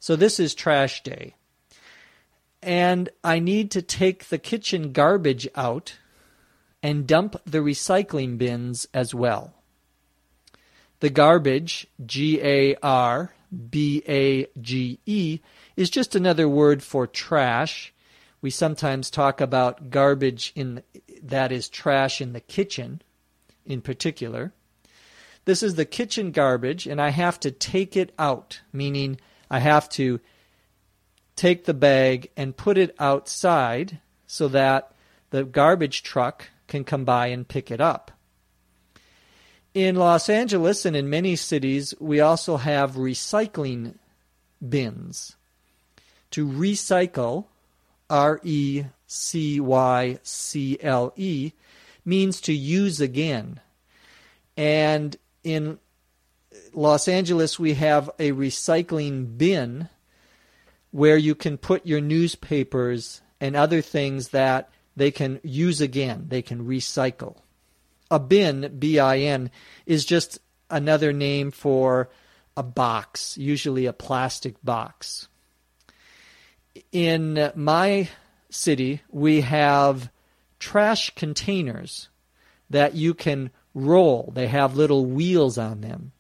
So this is trash day. And I need to take the kitchen garbage out and dump the recycling bins as well. The garbage, G-A-R-B-A-G-E, is just another word for trash. We sometimes talk about garbage that is trash in the kitchen in particular. This is the kitchen garbage, and I have to take it out, meaning I have to take the bag and put it outside so that the garbage truck can come by and pick it up. In Los Angeles and in many cities, we also have recycling bins. To recycle, R-E-C-Y-C-L-E, means to use again. And in Los Angeles, we have a recycling bin where you can put your newspapers and other things that they can use again. They can recycle. A bin, B-I-N, is just another name for a box, usually a plastic box. In my city, we have trash containers that you can roll. They have little wheels on them.